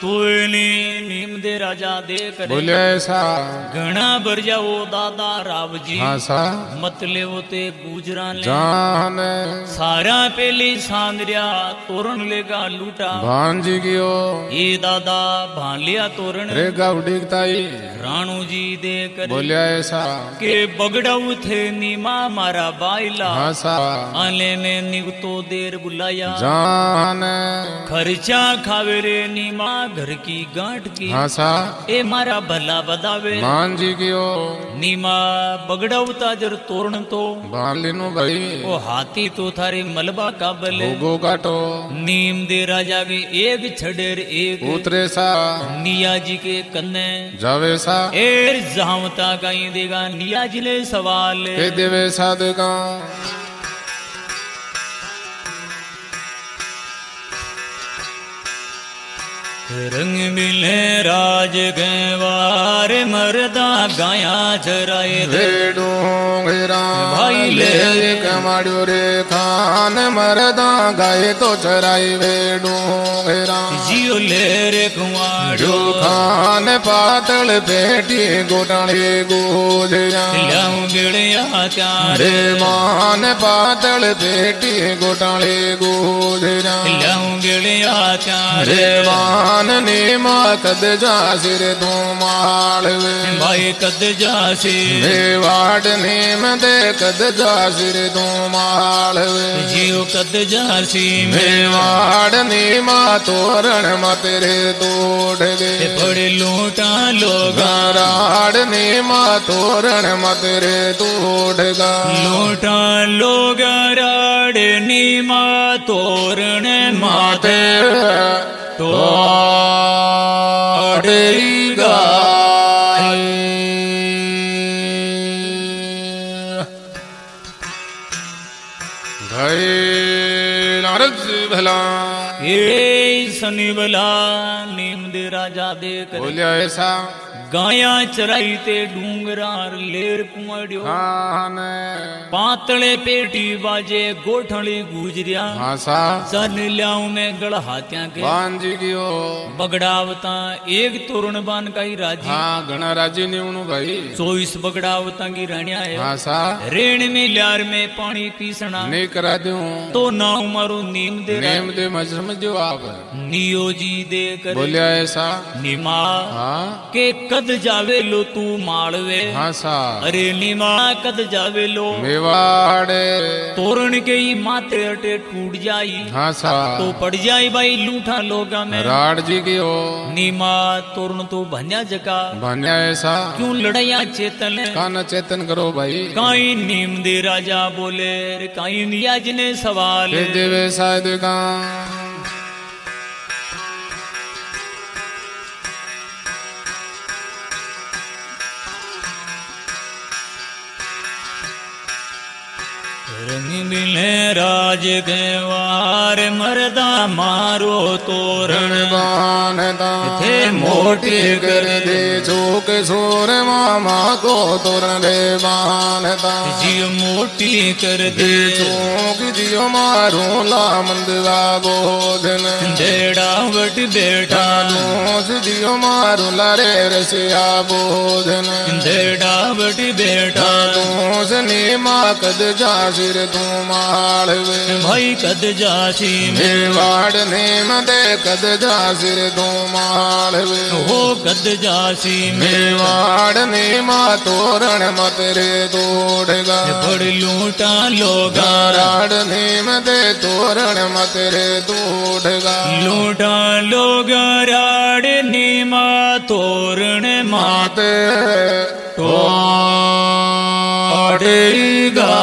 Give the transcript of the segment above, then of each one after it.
तोयने नीम दे राजा दे करे बोले ऐसा घना भर जाओ दादा राव जी हाँ सा मत ले वो ते गुजरा ले जान सारा पेली सांदरिया तोरण लेगा लूटा भांजी गियो ये दादा भान लिया तोरण रे गाउडिकताई राणू जी दे करे बोले ऐसा के बगड़ाऊ थे नीमा मारा बाइला हाँ सा आले ने निगतो देर बुलाया जान खर्चा खावे रे नीमा घर की गांठ की हाँ सा ए मारा भला बदावे भांजी गियो नीमा बगड़ावता जर तोरण तो बान लेनु भाई ओ हाथी तो थारे मलबा काबल गो काटो नीम दे राजा के एक छडेर एक उतरे सा निया जी के कन्ने जावे सा एर जावता कहीं देगा निया जी ले सवाल के देवे साधका रंग मिले राज गवार मरदा गाया चराए भेड़ू घेरा भाई ले कमाड़ो रे खान मरदा गाय तो चराई भेड़ू घेरा जियो ले रे कुआड़ो खान पातल पेटी गोटाले गोजरा लाऊं गिड़िया त्यारे रे मान पातल पेटी गोटाले गोजरा लाऊं गिड़िया त्यारे रे मान ने माँ कद जा सिर तू माल भाई कद जासी वाड नेम दे कद जा सिर तू माल जियो कद जासी वाड ने माँ तोरण मत रे तोड़ गे बड़े लोटा लोग राड ने माँ तोरण मत रे तोड़ गा लोटा लोग राड़ नीमा तोरण माते तोड़ेगा भाई नारद भला ये सनी भला नीम दे राजा दे कर बोलिया ऐसा गाया चराई ते डूंगरार लेर कुआड़ियो पातले पेटी बाजे गोठली गुजरिया भाषा सन ल्याऊ में गड़ हाथ्या के बांजी गियो बगड़ावता एक तोरण बान का ही राजी हाँ घना राजी ने उनु भाई 24 बगड़ावता की रानिया है भाषा रेण में ल्यार में पानी पीसना नहीं करा दूं तो ना मारो नीम दे नेम दे मजरम जो आप नियो जी दे कर बोलिया ऐसा निमा हाँ के कद जावे लो तू माड़वे भाषा अरे निमा कद जावे लो मेवाड़े तोरण के ही माथे अटे टूट जाई भाषा तो पड़ जाई भाई लूठा लोगा में राड जी की हो नीमा तोरण तो भन्या जका भन्या ऐसा क्यों लड़ाया चेतन कान चेतन करो भाई काई नीम दे राजा बोले रे काई नियाज ने सवाल के देवे शायद का रंग मिले राज गवार मरदा मारो तोरण बानता थे मोटी कर दे चोक सोर मामा को तोरण रे बानता जियो मोटी कर दे चोक जियो मारो ला मंदवा बोधन डेड़ा वट बेटा दोष जियो मारो ला रे रसिया बोधन डेड़ा वट बेटा दोष ने माँ कद जा सिर तू मालवे भाई कद जासी मेवाड़ ने मदे कद जा सिर तू मालवे हो कद जासी मेवाड़ ने माँ तोरण मत रे तोड़गा बड़ लूटा लोगा राड़ ने मदे तोरण मत रे तोड़गा लूटा लोगा राड़ नीमा तोरण माते तोड़ेगा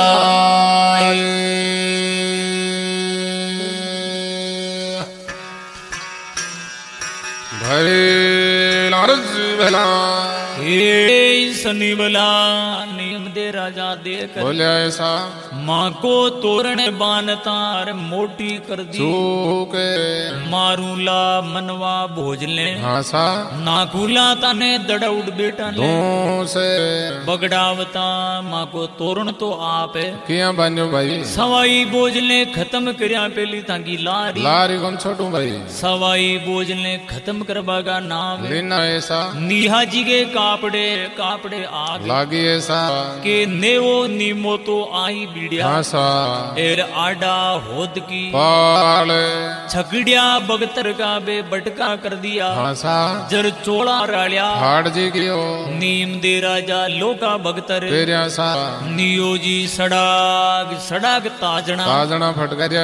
भले नारद भला सनी बला नीम दे राजा देकर बोले ऐसा माँ को तोरण बान तार मोटी कर दी चूके मारूला मनवा भोजले हासा नाकुला ताने दड़उड बेटा ने से बगड़ावता माँ को तोरण तो आप है किया बनो भाई सवाई बोझले खत्म करया पेली तांगी लारी लारी कौन छोटू भाई सवाई बोझले खत्म करवा का नाम है लेना ऐसा निहा जी के कापड़े कापड़े आग लागी ऐसा के नेवो नीमो तो आई बीड़िया हासा एर आडा होद की पाल छकड़िया बगतर का बे बटका कर दिया हासा जर चोला रालिया हाड़ जी कियो नीम दे राजा लोका बगतर फिर ऐसा नियोजी सड़ाग सड़ाग ताजना ताजना फट गया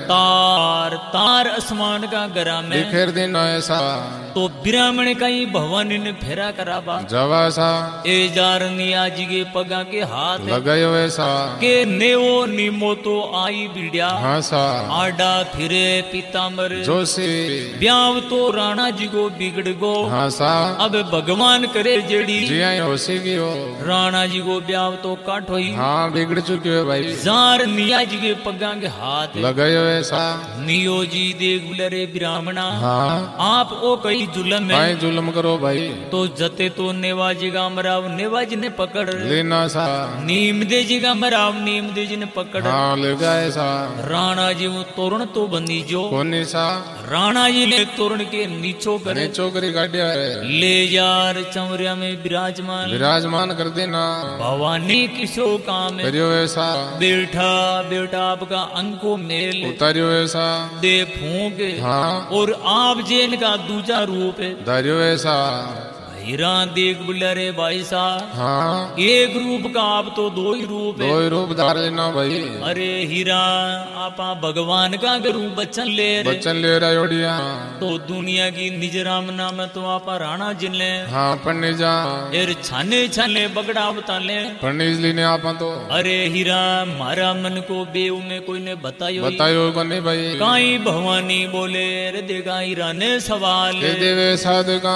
तार तार आसमान का गरा में फिर दिन ऐसा तो ब्राह्मण का ही भवानी ने फेरा कराबा जवा सा ए जार निया जी के पगा के हाथ लगायो ऐसा के नेवो नीमो तो आई बीड़िया हासा आडा फिरे पीताम्बर जोशी ब्याव तो राणा जी को बिगड़ गो हासा अब भगवान करे जेड़ी जिया होशी की हो राणा जी को ब्याव तो काटो ही हाँ बिगड़ चुकी है भाई जार निया जी के पगा के हाथ लगायो ऐसा नियो जी देख बुलरे ब्राह्मणा हाँ आप ओ कई जुलम है भाई जुलम करो भाई तो जते तो नेवाजी का मराव नेवाजी ने पकड़ लेना सा नीम दे जी का मराव नीम दे जी ने पकड़ हाँ ले गए सा राणा जी वो तोरण तो बंदी जो कोनी सा राणा जी ने तोरण के नीचो करे चौकरी काटिया है ले जार चमरिया में विराजमान कर देना भवानी किसो काम है करियो ऐसा बेटा बेटा आपका अंको मेल उतारियो ऐसा दे फूंक हाँ और आप जेल का दूजा रूप है धारियो ऐसा हीरा देख बुलरे भाई साहब हाँ एक रूप का आप तो दो ही रूप है दो ही रूप धार लेना भाई अरे हीरा आपा भगवान का रूप बच्चन ले रे बच्चन ले रहा योड़िया तो दुनिया की निज राम नाम तो आपा राणा जिन ले हाँ पढ़ने जा एर छाने छाने बगड़ा बता ले पढ़ने इसलिए ने आप तो अरे हीरा मारा मन को बेव में कोई ने बतायो बने भाई काई भवानी बोले रे देगा हीरा ने सवाल देवे साधु का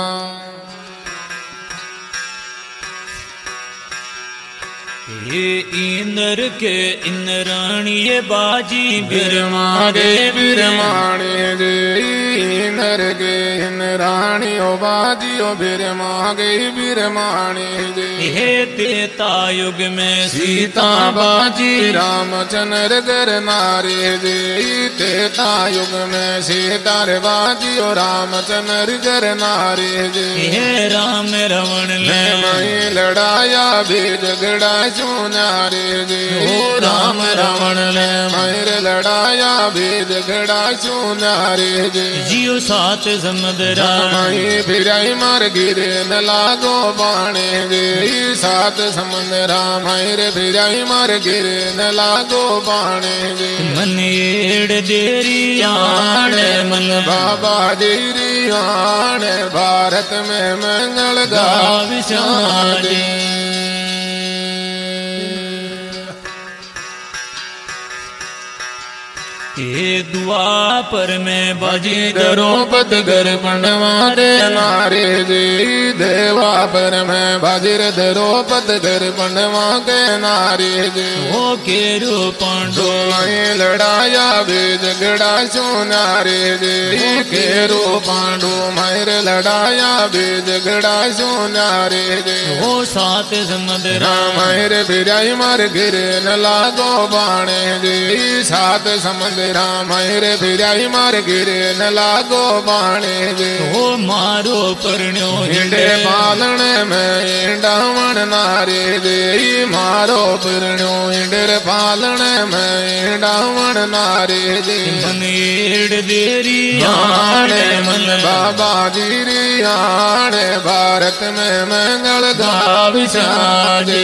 ये इंद्र के इंद्राणी ये बाजी बिरमागे बिरमाणे जे इंद्र के इंद्राणी ओ बाजी ओ बिरमागे बिरमाणे जे हे तेता युग में सीता बाजी रामचंद्र घर नारे जे तेता युग में सीता रे बाजी ओ रामचंद्र घर नारे जे हे राम रावण ले मई लड़ाया भी झगड़ा रे जे ओ राम रावण ले मैर लड़ाया भी झगड़ा रे जे जियो सात समुद्रा मई फिराई मर गिरे न लागो बाणे गे सात समुद्रा मैर फिराई मर गिरे न लागो बाणे गे मन एड़ देरी आणे मन बाबा देरी आणे भारत में मंगल गाविशाले ये दुआ पर मैं बाजी द्रौपद घर बनवारे नारे जी देवा पर मैं बाजिर द्रौपद घर बनवा के नारे जी हो के रो पांडो लड़ाया भी झगड़ा सुनारे जी के रो पांडु मैर लड़ाया भी झगड़ा सुनारे जी हो सात समुद्रा मैर फिराई मर गिरे न लागो बाणे जी सात समुद्र मैर फिराई मार गिरे न लागो बाणे जे हो मारो परण्यो हिंडे पालन में डावण नारे जे मारो परण्यो हिंडे पालन में डावण नारे जे मन एड़ देरी आणे मन बाबा जीरी आणे भारत में मंगल गाविशाले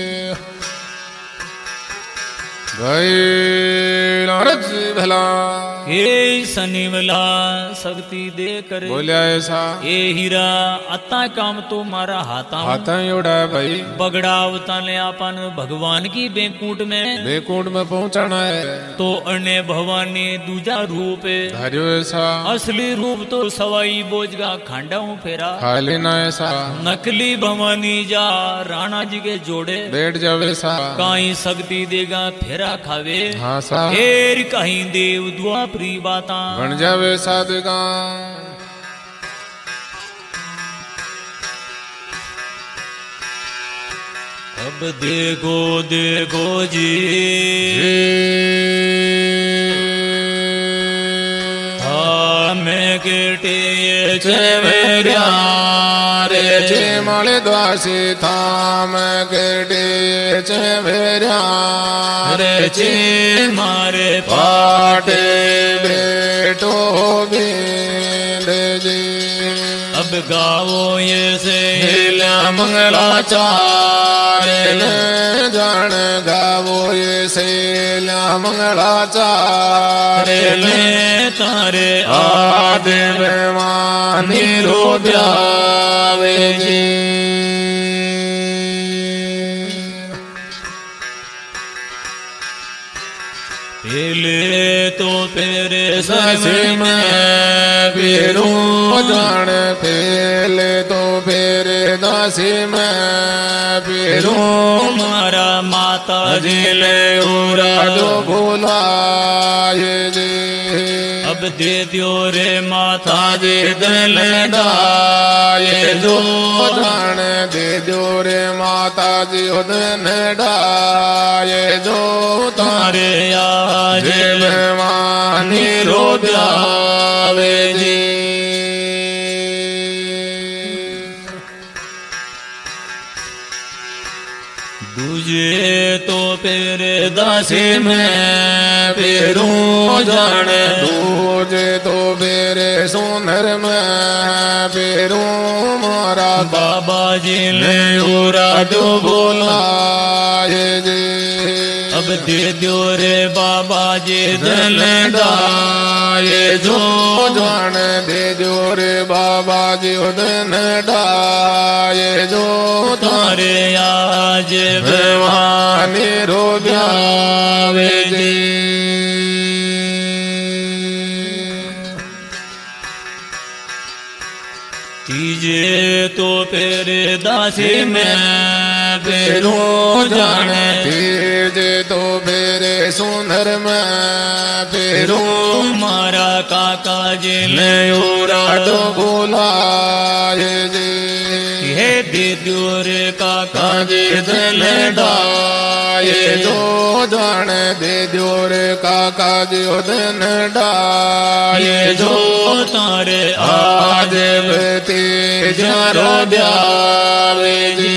भाई नारद भला हे शनिवला शक्ति दे कर बोलिया ऐसा ए हीरा अता काम तो मारा हाथा हाथा उड़ा भाई बगड़ावता ने अपन भगवान की बेकूट में पहुंचाना है तो अन्य भगवान ने दूजा रूप धारियो ऐसा असली रूप तो सवाई बोझगा खांडा फेरा खा लेना ऐसा नकली भवानी जा राणा जी के जोड़े बैठ जावे सा काई शक्ति देगा फेरा खावे हाँ सा फेर कहीं देव दुआ प्री बाता बन जावे साधगा अब देखो देखो जी मैं केटे चेवेरिया रे चे माले द्वासी था मैं केटे चेवेरिया रे चे मारे पाटे बेटो बिंद जी अब गाओ ये से मंगलाचार जान गावो ये सेला मंगलाचार तारे आदि मानी रो ब्यावे जी पहले तो तेरे ससे में पेरू जान पहले तो फेरे दासी में पेरू मारा माता जी ले उरा जो भूला ये जी अब दे दियो रे माता जी दिल डाये जो जान दे दो रे माता जी दिन डाये जो तारे आज मानी रो ब्यावे जी दूजे तो पेरे दासी में पेरू जान दूजे तो पेरे सोनर में पेरू मारा बाबा जी ले उरा जो बोला ये जी अब दे दो रे बाबा जी दिल डाये जो जान दे दो रे बाबा जी दिन डाये जो तारे आज भवानी रो ब्यावे जी तीजे तो पेरे दासी में पेरू जान तीजे तो पेरे सुंदर में पेरू मारा काका जी ले उरा तो बोला ये जी हे दे दो रे काका जी दिल डाये जो जान दे दो रे काका जी दिन डाये जो तारे आज बते जरो ब्यावे जी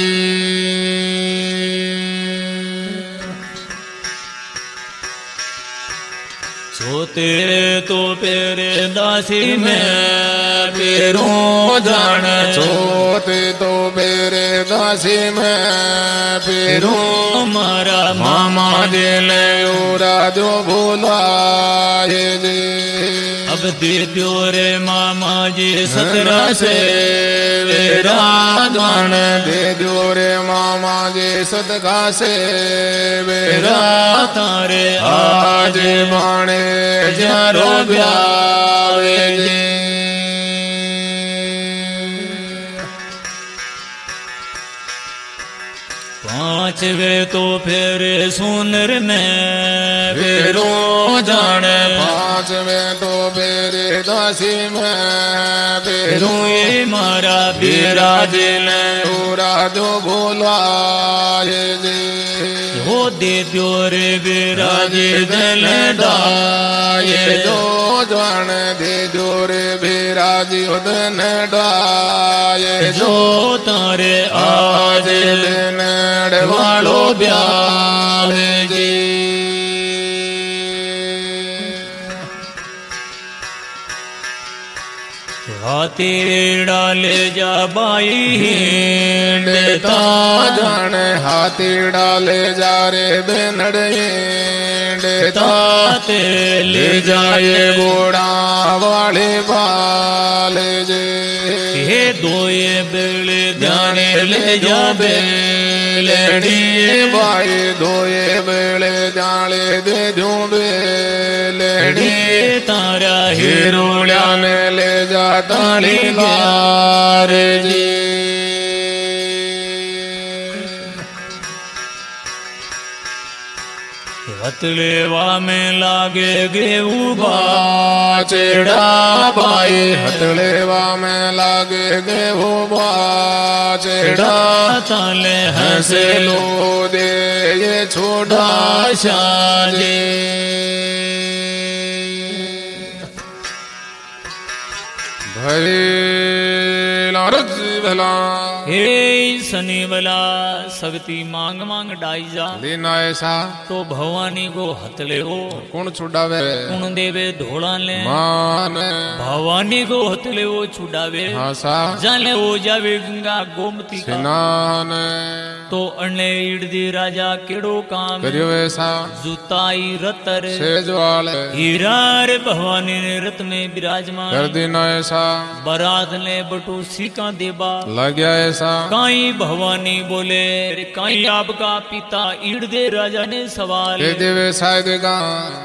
सोते तो पेरे दासी में पेरू जान सोते तो पेरे दासी में पेरू मारा मामा जी ले उरा जो बोला ये जी अब दे दो रे मामा जी सतरा से वेरा जान दे दो रे मामा जी सदका से वेरा तारे आज माने जरो ब्यावे जी पांचवे तो फिर सुनर में फेरो जाने पांचवें तो फेरे दासी में फेरो ये मारा बिराज ने उरा जो बोला ये जी हो दे दो रे बिराज दिल डाये जो जान दे दो रे बिराज उदन डाये जो तारे आज दिन वालो ब्याले जी हाथी डाले जा बाई देता जाने हाथी डाले जा रे बेनड़े देता ते ले जाए घोड़ा वाले बाल जे हे दोए बेले ध्याने ले जा बेलड़ी भाई दोए बेले जाले दे जो बेलड़ी तारा हिरोलिया ने ले जा ताली गार जी हथलेवा में लागे गेहूं चेड़ा भाई हथलेवा में लागे गेहूं चेड़ा ताले हंसे लो दे ये छोड़ा शाजे भले लारज भला हे सनी भला शक्ति मांग मांग डाई जा लेना ऐसा तो भवानी को हथले हो कौन छुड़ावे कौन देवे ढोला ले मान भवानी को हथले वो छुड़ावे हासा जाले हो जावे गंगा गोमती का स्नान तो अने इड़दी राजा केड़ो काम करियो ऐसा जुताई रतर सेजवाल हीरार भवानी ने रत में विराजमान कर देना ऐसा बरात ने बटू सीका देबा लग गया ऐसा काई भवानी बोले काई आपका पिता इड़दे राजा ने सवाल दे देवे शायद गा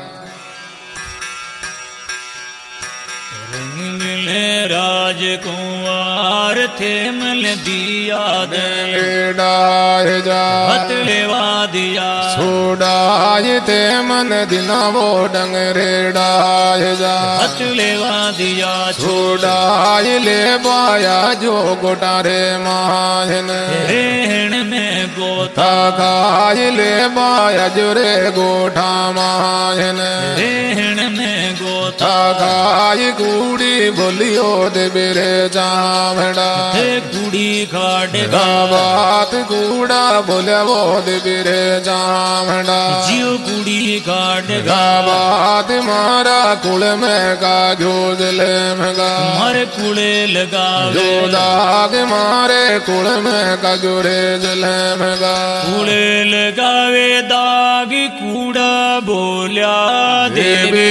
राजकुमार थे मल दिया डाय जा हथलेवा दिया छोड़ाए ते मन दिना वो डंगरे डाय जा हथलेवा दिया छोड़ाए ले पाया जो गोटारे माहन रेहण में गोता खाए ले पाया जो रे गोठा माहन रेहण में गोता खाए कूड़ी बोलियो दे बेरे जामड़ा कुड़ी खाड़ बात कूड़ा बोले वो दे बेरे जामड़ा जियो कुड़ी खाड़ बात मारा कुल में का जो जले मगा मारे कुड़े लगा जो दाग मारे कुल में का जो रे जले मगा कुड़े लगावे दाग कूड़ा बोल्या देवी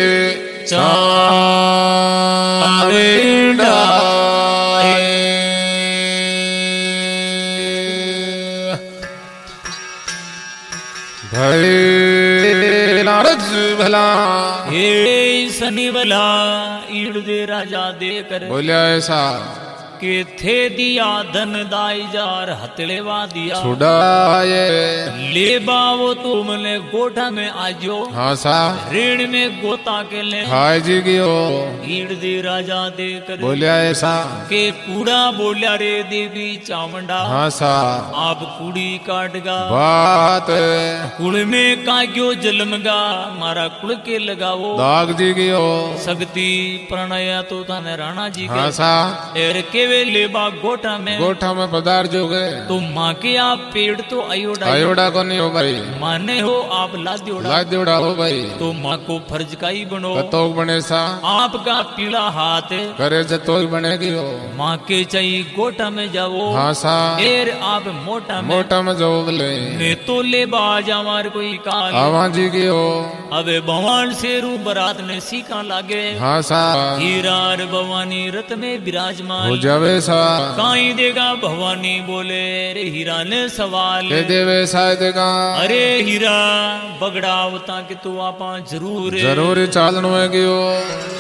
भला हे सनी भला इड़दे राजा देकर बोलिया ऐसा के थे दिया धन दाई जार हथलेवा दिया छुड़ाए ले बावो तुम ले गोठा में आजो हाँ सा ऋण में गोता के ले हाय जी गियो इड़दे राजा देकर बोलिया ऐसा के कूड़ा बोलिया रे देवी चामुंडा हाँ सा आप कूड़ी काटगा बात कुड़ में काग्यो जलमगा मारा कुड़ के लगाओ दाग जी गियो शक्ति प्रणय तो थाने राणा जी हाँ के सा एर के वे लेबा गोठा में पदार जो गए तो माँ के आप पेड़ तो अयोडा अयोडा को नहीं हो भाई माने हो आप लाद्योड़ा लाद्योड़ा हो भाई तो माँ को फर्ज का ही बनो कतोक बने सा आपका पीला हाथ करे जतोक बनेगी हो माँ के चाहिए गोठा में जाओ हाँ सा एर आप मोटा में जाओ बोले मैं तो लेबा हमार कोई काल आवा जी की हो अबे भगवान से रू बरात ने सीखा लागे हाँ सा हीरार भवानी रत में विराजमान हो जावे सा काई देगा भवानी बोले रे हीरा ने सवाल के देवे शायद का अरे हीरा बगड़ावता कि तू आपा जरूर चालनो है कि हो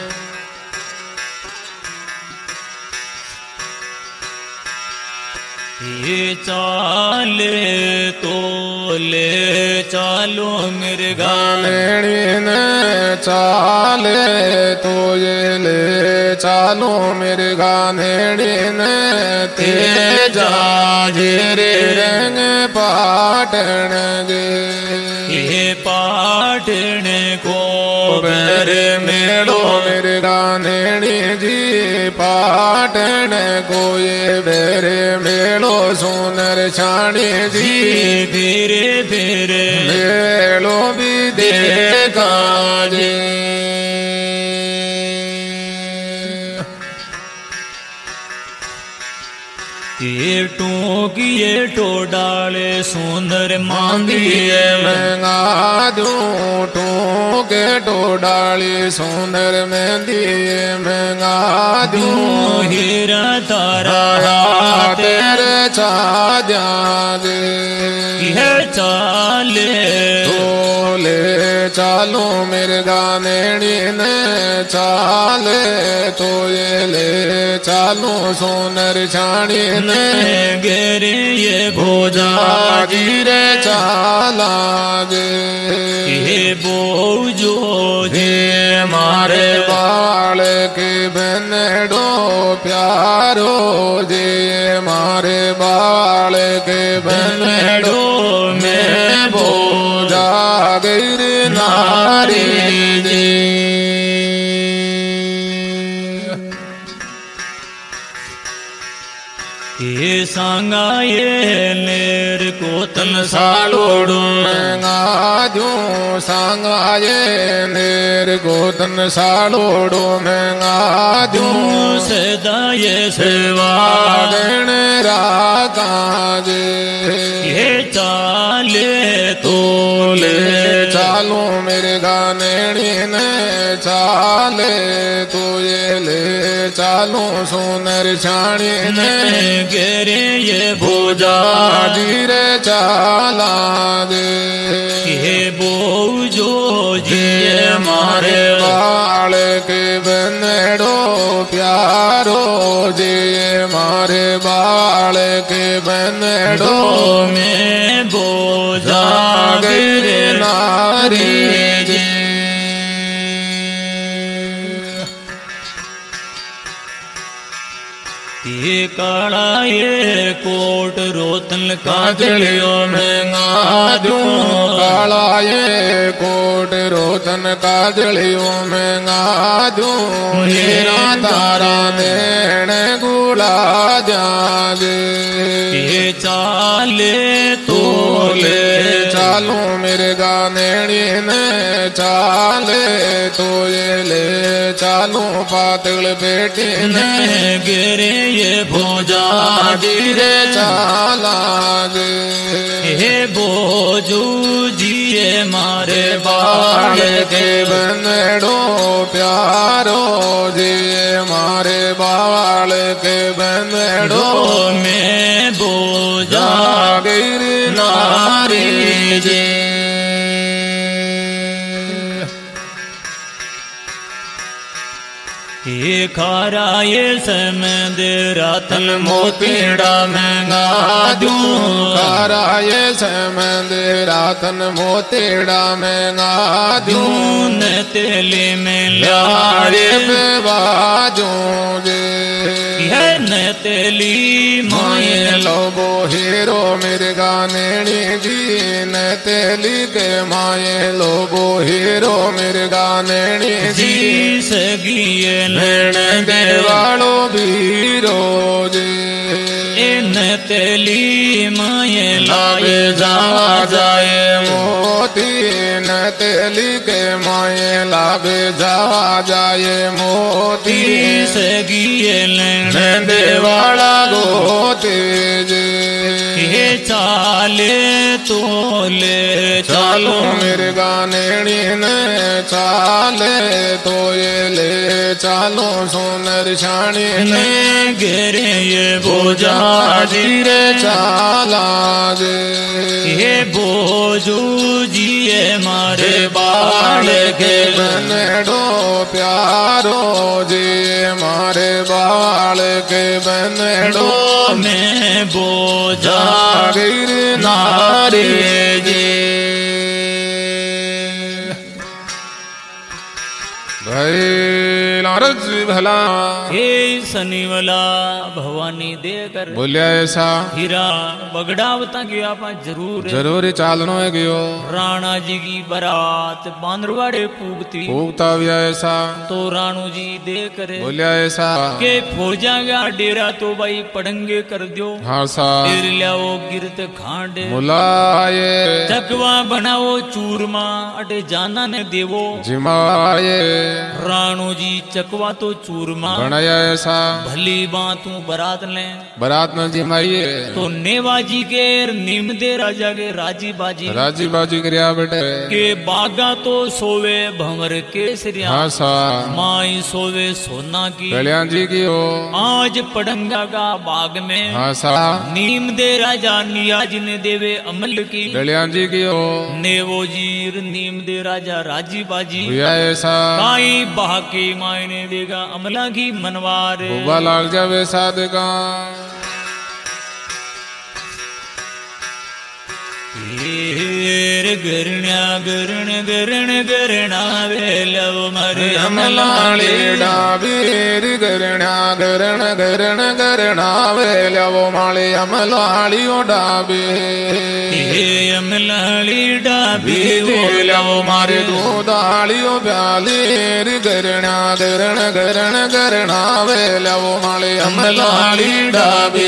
ये चाले तो ले चालो मेरे गाने ने चाले तो ये ले चालो मेरे गाने ने तेजा जेरे रंग पाटन गे ये पाटन को बर मेड़ो मेरे गाने जी पाटन को ये बेरे मेड़ो सोनर छाणी जी धीरे धीरे मेलो भी देखा जी टूकिए टोडाले सुंदर मांदिए महंगा दूं टूके टोडाली सुंदर मेहंदिए महंगा दूं हीरा तारा तेरे चाद्या दे यह चाले तोले चालो मेरे गाने ने चाले तो ये ले चालो सोनर छाणी ने गेरे ये भोजा जीरे चाला गे हे बोझो जे मारे बाल के बनडो प्यारो जे मारे बाल के बनडो में बोझा गिर नारी जी ये सांगा ये नेर को तन सालोड़ो महंगा दूं सांगा ये नेर को तन सालोड़ो महंगा दूं सदा ये सेवा गण रागा जे ये चाले तोले चालो मेरे गाने ने चाले तो ये ले चालो सोनर छाणी ने गेरे ये भोजा जीरे चाला दे हे बोझो जिए मारे बाल के बनडो प्यारो जे मारे बाल के बनडो में बोझा गिर नारी जी ये काला ये कोट रोतन काजलियो महंगा दूं काला ये कोट रोतन काजलियो महंगा दूं हीरा तारा नेण गुला जागे ये चाले तोले चालो मेरे गाने ने चाले तो ये ले चालो पातल बेटी ने गिरे ये भोजा जीरे चाला गे हे बोझू जिए मारे बाल बाल के बनडो प्यारो जे मारे बाल के बनडो में बोझा गिर नारी जी ये खारा ये समंद रातन मोतीड़ा महंगा दूं खारा ये समंद रातन मोतीड़ा महंगा दूं न तेले में लारे लारे पे बाजो जे है न तेली माए माए लोबो हीरो मेरे गाने जी न तेली के माए लोबो हीरो मेरे गाने जी जी सगिए नैण देवालो बीरो जे न तेली माए लागे लाए जावा जाए मोती न तेली के माए लागे जावा जाए मोती सगिए न देवाला गोते जे हे चाले तोले चालो मेरे गाने ने चाले तो ये ले चालो सोनर छाणी ने गिरे ये बोझा जीरे चाला जे हे बोझू जिए मारे बाल बाल के बनडो प्यारो जे मारे बाल के बनडो में बोझा गिर नारी जी भाई नारद भला हे शनिवला भवानी देकर बोलिया ऐसा हीरा बगड़ावता गया पा जरूर जरूरी चालनो है गयो राणा जी की बारात बांद्रवाड़े पूगती फूकता भी ऐसा तो राणू जी दे करे बोलिया ऐसा के फौजा गया डेरा तो भाई पड़ंगे कर दो हाँ सा फिर लियाओ गिरत खांडे मुलाये चकवा बनाओ चूरमा अटे जाना ने देवो जिमाये राणू जी चकवा तो चूरमा बनाया ऐसा भली बातू बरात ले बरात न जिमाइए तो नेवाजी के नीम दे राजा के राजी बाजी करिया बेटे के बागा तो सोवे भंवर केसरिया हाँ सा माई सोवे सोना की कल्याण जी की हो आज पडंगा का बाग में हाँ सा नीम दे राजा नियाज ने देवे अमल की कल्याण जी की हो नेवो जीर नीम दे राजा राजी बाजी ऐसा काई बाकी मायने देगा अमला की मनवार बुबा लाग जावे साधका गरण्या गरणावे लव मरे अमलाली डाबीर गरण्या गरणावे लव माले अमलाली डाबी अमलाली डाबी लव मारे दूधाली ब्यालीर गरण्या गरणावे लव माले अमलाली डाबी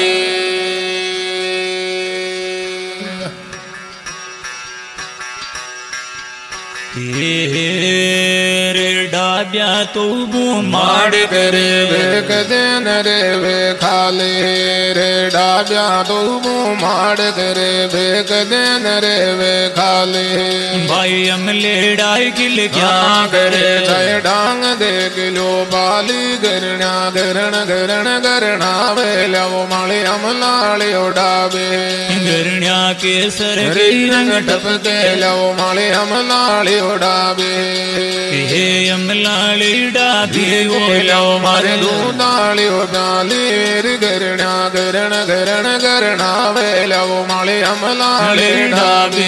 डाब्या तो माड़ करे वे कदेन रे वे खाले रे डाब्या तो माड़ करे वे कदेन रे वे खाले भाई अमले डाई किल क्या करे चाहे डांग दे किलो बाली गरण्या गरणा वे लव माले अमलाले डाबे गरण्या के सर रंग टपके लव माले अमलाले डाबे हे अमलाले डाबी वो लव मारे दूधाली डालीर गरण्या गरणा वे लव माले अमलाले डाबे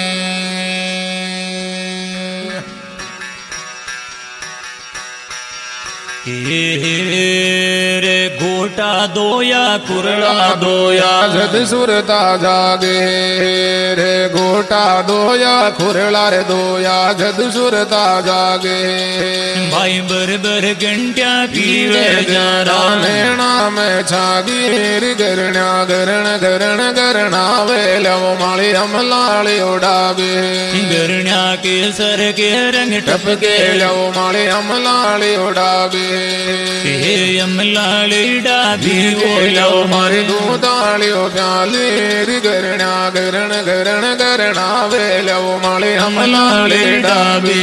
रे गोटा दोया कुरला दोया जद सुरता जागे रे गोटा दोया खुरला रे दोया जद सुरता जागे भाई बर घंटिया पीवे जरा नैना में छागीर गरण्या गरणा वे लव माले अमलाले उड़ावे गरण्या के सर के रंग टपके लव माले अमलाले उड़ावे अमलाले डाबी वो लव मारे दूधाली प्यालीर गरण्या गरणा वे लव माले अमलाले डाबी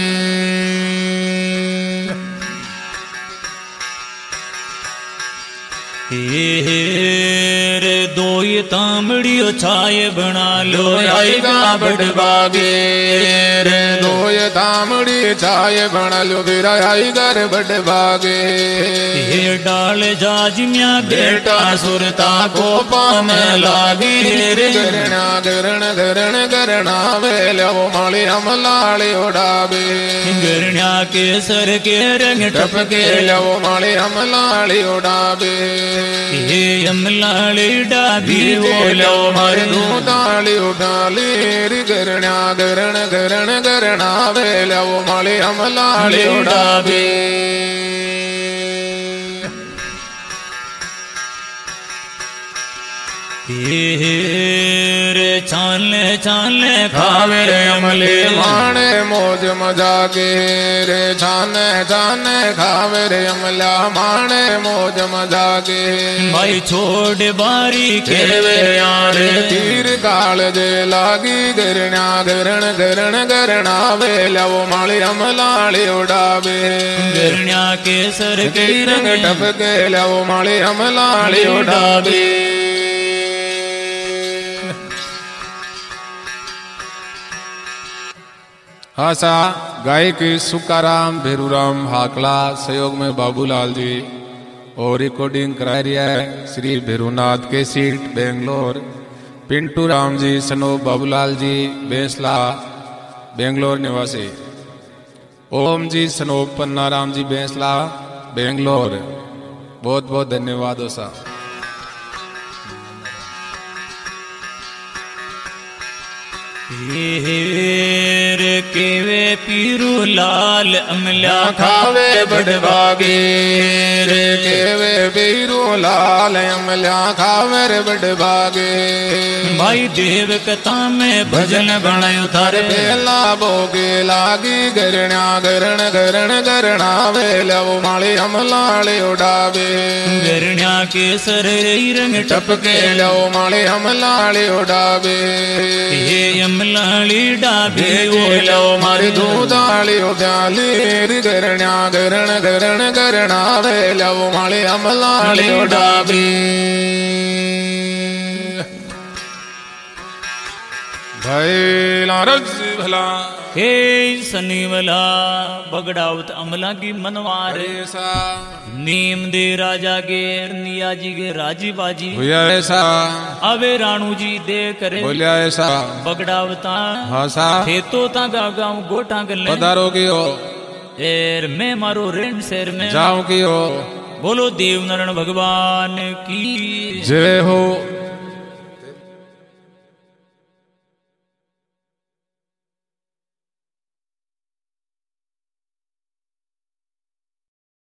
रे दोय तांबड़ियो छाए बना लो आएगा बड़बागे रे दोय तांबड़ी छाए बना लो फिर आई घर बड़बागे ये डाल जाजमिया बेटा सुरता कोपा में लागे रे गरण्या गरणा वे लव माले अमलाले उड़ावे गरण्या के सर के रंग टपके लव माले अमलाले उड़ावे हे अमलाले डाबी वो लव मारे दूधाली डालीर गरण्या गरणा वे लव माले अमलाले उड़ावे रे छाले खावे रे अमले माणे मौज मजा के रे छाने खावे रे अमला माणे मौज मजा के भाई छोड़ बारी खेवे यार तीर काल जे लागी गरण्या गरणा वे लव माले अमलाले उड़ावे गरण्या के सर के रंग टपके लव माले अमलाले उड़ावे हासा गायक सुकाराम भेरूराम हाकला सहयोग में बाबूलाल जी और रिकॉर्डिंग करा रही है श्री भेरूनाथ के सीट बेंगलोर पिंटू राम जी सनो बाबूलाल जी बेंसला बेंगलोर निवासी ओम जी सनो पन्ना राम जी बेंसला बेंगलोर बहुत बहुत धन्यवाद ओसा रे केवे पीरू लाल अमला खावे बड़भागे रे केवे पीरू लाल अमला खावे रे बड़भागे भाई देव कथा में भजन बनायो थारे बेला भोगे लागी गरणा गरण गरण गरणावे लव माले अमलाले उड़ावे गरण्या के सर रंग टपके लव माले अमलाले उड़ावे हे अमलाली डाबे ओ लव मारे दूधाली उद्याली गरण्या गरण गरण गरणावे लव माले अमलाले उड़ावे भैला रज भला हे सनीवला बगड़ावत अमला की मनवारे ऐसा नीम दे राजा के निया जी के राजी बाजी भैया ऐसा अवे राणू जी दे करे बोलिया ऐसा बगड़ावता हाँ सा थे तो ता गाँव गोटा गले पधारो की हो एर मैं मारो रेण शहर में जाओ की हो बोलो देव नारायण भगवान की जय हो।